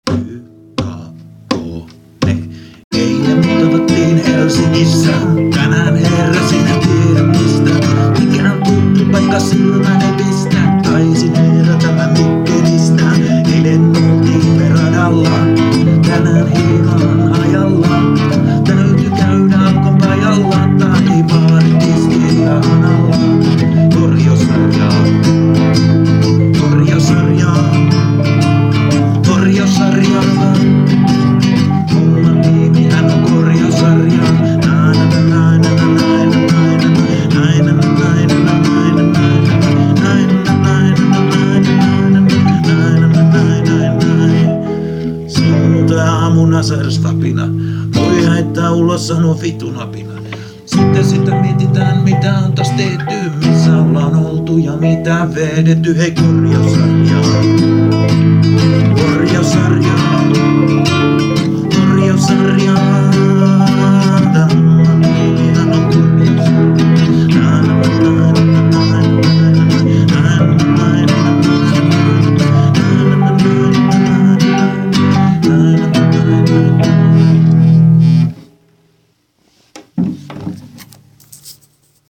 Eilen me tavattiin Helsingissä, tänään heräsin en tiedä mistä. Mikään tuttu paikka silmän ei pistä, taisin herätä mä Mikkelistä. Eilen oltiin peradalla, tänään hiihaan ajalla. Täytyy käydä Alkon pajalla tai baaritiskillä hanalla. Korjosarjaa, korjosarjaa, korjosarjaa. Homman nimihän on korjosarja. Sunnuntai-aamuna särstapina, voi heittää ulos sano vitunapina. Sitten sitä mietitään mitä on taas tehty, missä ollaan oltu ja mitä vedetty. Hei korjosarjaa.